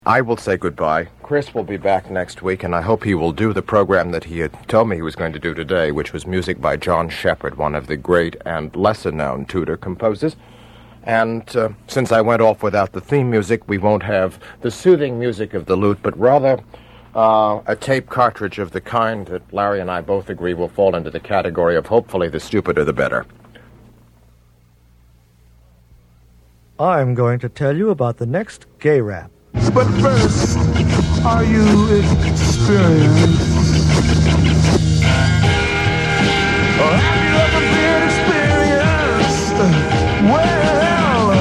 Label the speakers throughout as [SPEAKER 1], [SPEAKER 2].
[SPEAKER 1] I will say goodbye. Chris will be back next week, and I hope he will do the program that he had told me he was going to do today, which was music by John Shepard, one of the great and lesser-known Tudor composers. And since I went off without the theme music, we won't have the soothing music of the lute, but rather a tape cartridge of the kind that Larry and I both agree will fall into the category of hopefully the stupider the better.
[SPEAKER 2] I'm going to tell you about the next gay rap.
[SPEAKER 3] But first, are you experienced? Or have you ever been experienced? Well,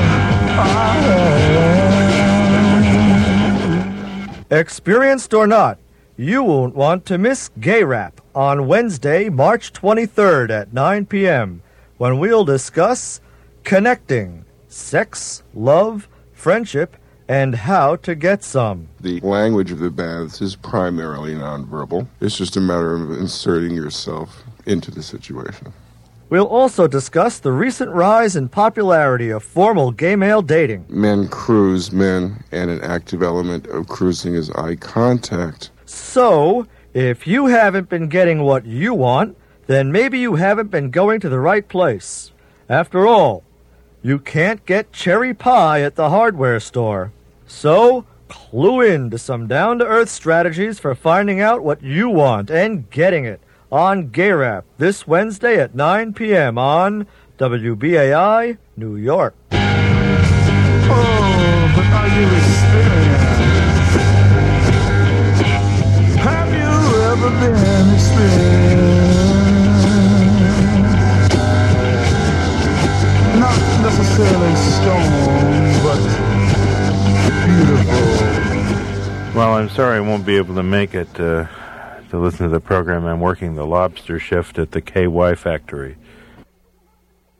[SPEAKER 2] Experienced or not, you won't want to miss Gay Rap on Wednesday, March 23rd at 9 p.m. when we'll discuss connecting, sex, love, friendship, and how to get some.
[SPEAKER 4] The language of the baths is primarily nonverbal. It's just a matter of inserting yourself into the situation.
[SPEAKER 2] We'll also discuss the recent rise in popularity of formal gay male dating.
[SPEAKER 4] Men cruise men, and an active element of cruising is eye contact.
[SPEAKER 2] So, if you haven't been getting what you want, then maybe you haven't been going to the right place. After all, you can't get cherry pie at the hardware store. So, clue in to some down-to-earth strategies for finding out what you want and getting it on Gay Rap this Wednesday at 9 p.m. on WBAI, New York.
[SPEAKER 3] but are you experienced? Have you ever been experienced? Not necessarily stoned, but beautiful.
[SPEAKER 5] Well, I'm sorry I won't be able to make it to listen to the program. I'm working the lobster shift at the KY factory.